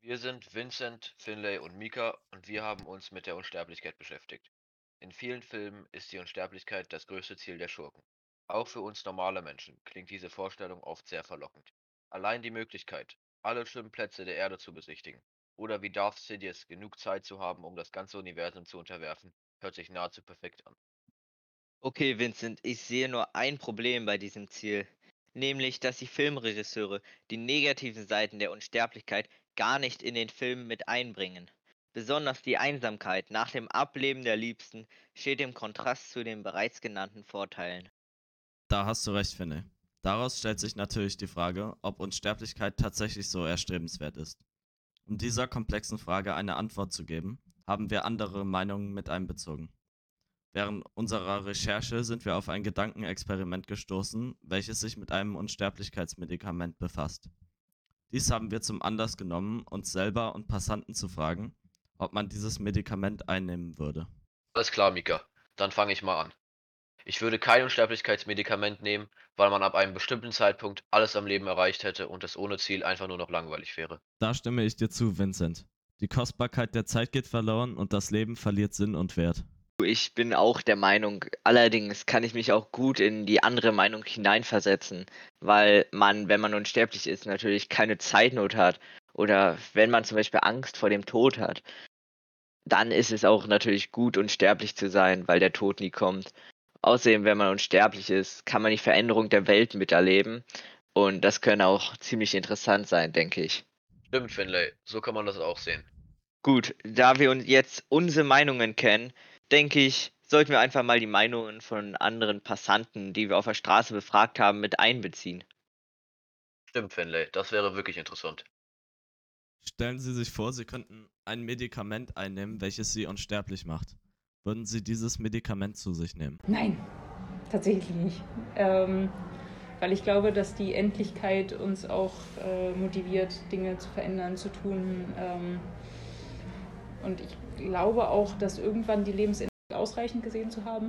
Wir sind Vincent, Finlay und Mika und wir haben uns mit der Unsterblichkeit beschäftigt. In vielen Filmen ist die Unsterblichkeit das größte Ziel der Schurken. Auch für uns normale Menschen klingt diese Vorstellung oft sehr verlockend. Allein die Möglichkeit, alle schlimmen Plätze der Erde zu besichtigen oder wie Darth Sidious genug Zeit zu haben, um das ganze Universum zu unterwerfen, hört sich nahezu perfekt an. Okay, Vincent, ich sehe nur ein Problem bei diesem Ziel, nämlich, dass die Filmregisseure die negativen Seiten der Unsterblichkeit gar nicht in den Film mit einbringen. Besonders die Einsamkeit nach dem Ableben der Liebsten steht im Kontrast zu den bereits genannten Vorteilen. Da hast du recht, Finne. Daraus stellt sich natürlich die Frage, ob Unsterblichkeit tatsächlich so erstrebenswert ist. Um dieser komplexen Frage eine Antwort zu geben, haben wir andere Meinungen mit einbezogen. Während unserer Recherche sind wir auf ein Gedankenexperiment gestoßen, welches sich mit einem Unsterblichkeitsmedikament befasst. Dies haben wir zum Anlass genommen, uns selber und Passanten zu fragen, ob man dieses Medikament einnehmen würde. Alles klar, Mika. Dann fange ich mal an. Ich würde kein Unsterblichkeitsmedikament nehmen, weil man ab einem bestimmten Zeitpunkt alles am Leben erreicht hätte und es ohne Ziel einfach nur noch langweilig wäre. Da stimme ich dir zu, Vincent. Die Kostbarkeit der Zeit geht verloren und das Leben verliert Sinn und Wert. Ich bin auch der Meinung, allerdings kann ich mich auch gut in die andere Meinung hineinversetzen, weil man, wenn man unsterblich ist, natürlich keine Zeitnot hat oder wenn man zum Beispiel Angst vor dem Tod hat. Dann ist es auch natürlich gut, unsterblich zu sein, weil der Tod nie kommt. Außerdem, wenn man unsterblich ist, kann man die Veränderung der Welt miterleben und das könnte auch ziemlich interessant sein, denke ich. Stimmt, Finlay, so kann man das auch sehen. Gut, da wir uns jetzt unsere Meinungen kennen, denke ich, sollten wir einfach mal die Meinungen von anderen Passanten, die wir auf der Straße befragt haben, mit einbeziehen. Stimmt, Finlay, das wäre wirklich interessant. Stellen Sie sich vor, Sie könnten ein Medikament einnehmen, welches Sie unsterblich macht. Würden Sie dieses Medikament zu sich nehmen? Nein, tatsächlich nicht. Weil ich glaube, dass die Endlichkeit uns auch motiviert, Dinge zu verändern, zu tun. Und ich glaube auch, dass irgendwann die Lebensenergie ausreichend gesehen zu haben.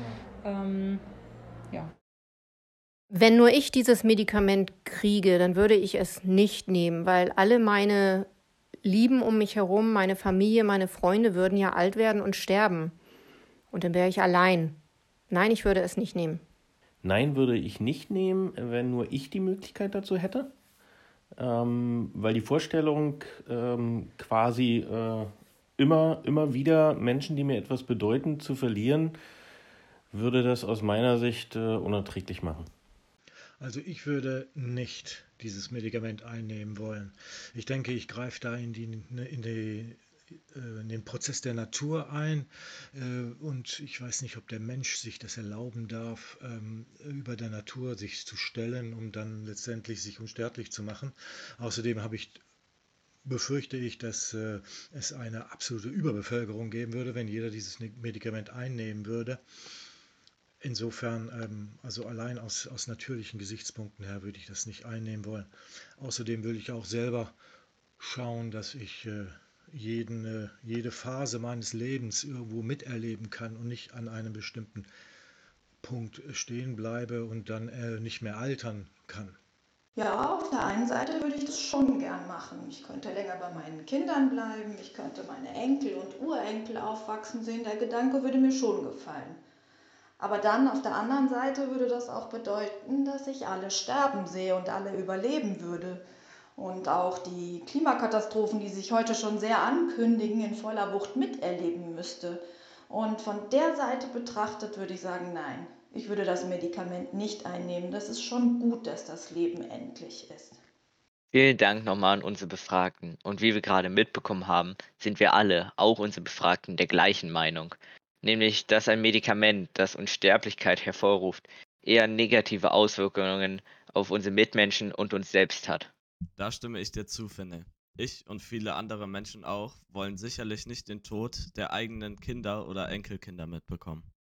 Ja. Wenn nur ich dieses Medikament kriege, dann würde ich es nicht nehmen, weil alle meine Lieben um mich herum, meine Familie, meine Freunde würden ja alt werden und sterben. Und dann wäre ich allein. Nein, ich würde es nicht nehmen. Nein, würde ich nicht nehmen, wenn nur ich die Möglichkeit dazu hätte. Weil die Vorstellung quasi immer wieder Menschen, die mir etwas bedeuten, zu verlieren, würde das aus meiner Sicht unerträglich machen. Also ich würde nicht dieses Medikament einnehmen wollen. Ich denke, ich greife da in den Prozess der Natur ein, und ich weiß nicht, ob der Mensch sich das erlauben darf, über der Natur sich zu stellen, um dann letztendlich sich unsterblich zu machen. Außerdem befürchte ich, dass es eine absolute Überbevölkerung geben würde, wenn jeder dieses Medikament einnehmen würde. Insofern, also allein aus natürlichen Gesichtspunkten her würde ich das nicht einnehmen wollen. Außerdem will ich auch selber schauen, dass ich jede Phase meines Lebens irgendwo miterleben kann und nicht an einem bestimmten Punkt stehen bleibe und dann nicht mehr altern kann. Ja, auf der einen Seite würde ich das schon gern machen. Ich könnte länger bei meinen Kindern bleiben, ich könnte meine Enkel und Urenkel aufwachsen sehen. Der Gedanke würde mir schon gefallen. Aber dann auf der anderen Seite würde das auch bedeuten, dass ich alle sterben sehe und alle überleben würde. Und auch die Klimakatastrophen, die sich heute schon sehr ankündigen, in voller Wucht miterleben müsste. Und von der Seite betrachtet würde ich sagen, nein, ich würde das Medikament nicht einnehmen. Das ist schon gut, dass das Leben endlich ist. Vielen Dank nochmal an unsere Befragten. Und wie wir gerade mitbekommen haben, sind wir alle, auch unsere Befragten, der gleichen Meinung. Nämlich, dass ein Medikament, das Unsterblichkeit hervorruft, eher negative Auswirkungen auf unsere Mitmenschen und uns selbst hat. Da stimme ich dir zu, Finne. Ich und viele andere Menschen auch wollen sicherlich nicht den Tod der eigenen Kinder oder Enkelkinder mitbekommen.